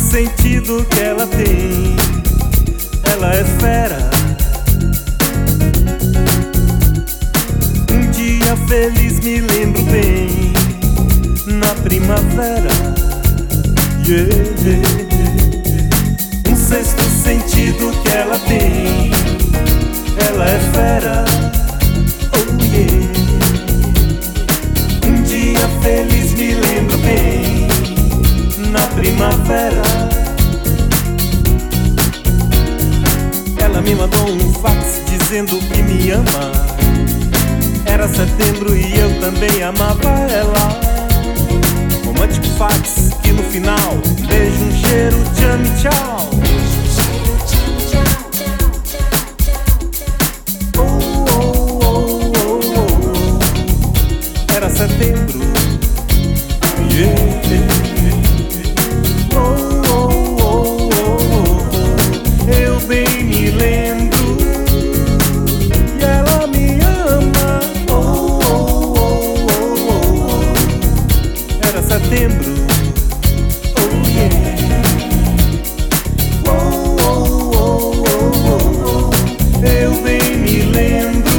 sentido que ela tem. Ela é fera. Um dia feliz me lembro bem, na primavera. Yeah, yeah, yeah. Um sexto sentido que ela tem. Ela é fera. Oh yeah. Um dia feliz me lembro bem, na primavera. Ela me mandou um fax dizendo que me ama. Era setembro e eu também amava ela. Romântico fax que no final, beijo, um cheiro, tchau e tchau. Era setembro. Yeah. Eu bem me lembro. E ela me ama. Era setembro. Oh yeah. Eu bem me lembro.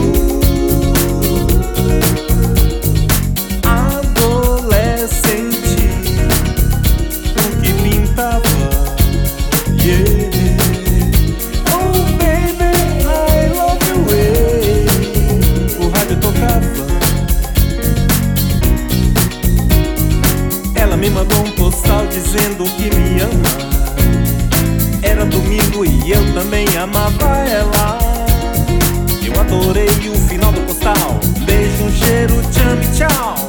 Me mandou um postal dizendo que me ama. Era domingo e eu também amava ela. Eu adorei o final do postal. Beijo, um cheiro, tchau e tchau.